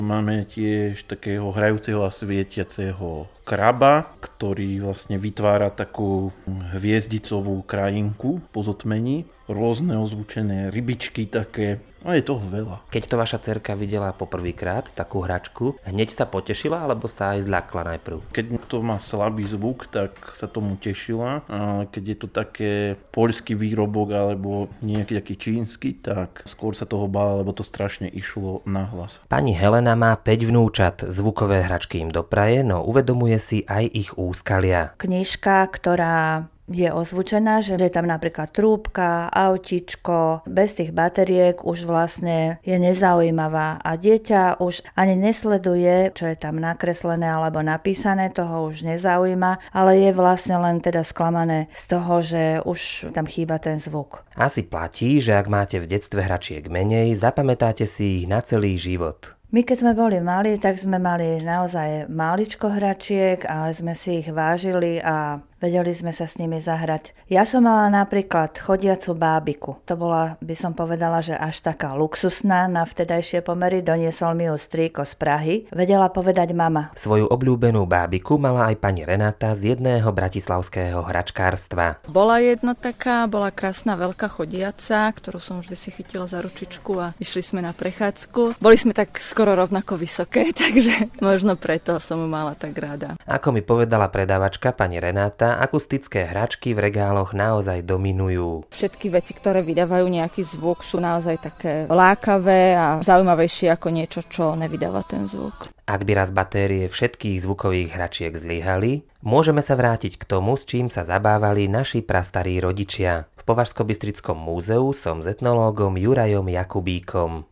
Máme tiež takého hrajúceho a svietiaceho kraba, ktorý vlastne vytvára takú hviezdicovú krajinku po zotmení. Rôzne ozvučené rybičky také. A je toho veľa. Keď to vaša dcerka videla poprvýkrát, takú hračku, hneď sa potešila, alebo sa aj zľakla najprv? Keď to má slabý zvuk, tak sa tomu tešila. A keď je to také poľský výrobok alebo nejaký taký čínsky, tak skôr sa toho bála, lebo to strašne išlo nahlas. Pani Helena má 5 vnúčat. Zvukové hračky im dopraje, no uvedomuje si aj ich úskalia. Knižka, ktorá je ozvučená, že je tam napríklad trúbka, autičko, bez tých batériek už vlastne je nezaujímavá a dieťa už ani nesleduje, čo je tam nakreslené alebo napísané, toho už nezaujíma, ale je vlastne len teda sklamané z toho, že už tam chýba ten zvuk. Asi platí, že ak máte v detstve hračiek menej, zapamätáte si ich na celý život. My keď sme boli malí, tak sme mali naozaj máličko hračiek, ale sme si ich vážili a vedeli sme sa s nimi zahrať. Ja som mala napríklad chodiacu bábiku. To bola, by som povedala, že až taká luxusná na vtedajšie pomery. Doniesol mi ju strýko z Prahy. Vedela povedať mama. Svoju obľúbenú bábiku mala aj pani Renáta z jedného bratislavského hračkárstva. Bola jedna taká, bola krásna veľká chodiaca, ktorú som vždy si chytila za ručičku a išli sme na prechádzku. Boli sme tak skoro rovnako vysoké, takže možno preto som ju mala tak rada. Ako mi povedala predávačka pani Renáta, akustické hračky v regáloch naozaj dominujú. Všetky veci, ktoré vydávajú nejaký zvuk, sú naozaj také lákavé a zaujímavejšie ako niečo, čo nevydáva ten zvuk. Ak by raz batérie všetkých zvukových hračiek zlyhali, môžeme sa vrátiť k tomu, s čím sa zabávali naši prastarí rodičia. V Považsko-Bystrickom múzeu som s etnológom Jurajom Jakubíkom.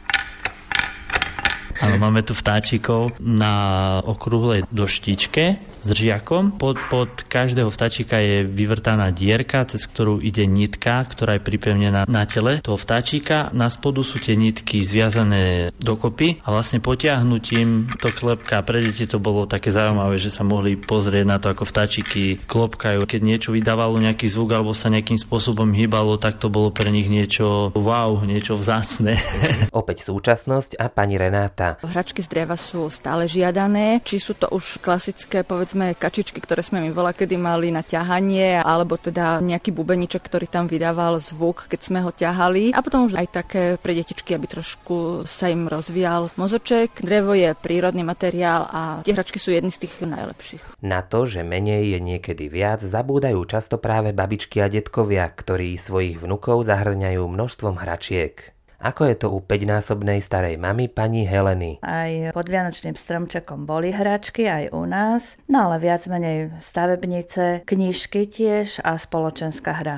Áno, máme tu vtáčikov na okrúhlej doštičke s žiakom. Pod každého vtáčika je vyvrtaná dierka, cez ktorú ide nitka, ktorá je pripevnená na tele toho vtáčika. Na spodu sú tie nitky zviazané dokopy a vlastne potiahnutím to klepka. Pre deti to bolo také zaujímavé, že sa mohli pozrieť na to, ako vtáčiky klopkajú. Keď niečo vydávalo nejaký zvuk alebo sa nejakým spôsobom hýbalo, tak to bolo pre nich niečo wow, niečo vzácne. Opäť súčasnosť a pani Renáta. Hračky z dreva sú stále žiadané, či sú to už klasické, povedzme, kačičky, ktoré sme my voľakedy mali na ťahanie, alebo teda nejaký bubeniček, ktorý tam vydával zvuk, keď sme ho ťahali. A potom už aj také pre detičky, aby trošku sa im rozvíjal mozoček. Drevo je prírodný materiál a tie hračky sú jedny z tých najlepších. Na to, že menej je niekedy viac, zabúdajú často práve babičky a detkovia, ktorí svojich vnukov zahrňajú množstvom hračiek. Ako je to u 5-násobnej starej mamy pani Heleny? Aj pod vianočným stromčekom boli hračky, aj u nás, no ale viac menej stavebnice, knižky tiež a spoločenská hra.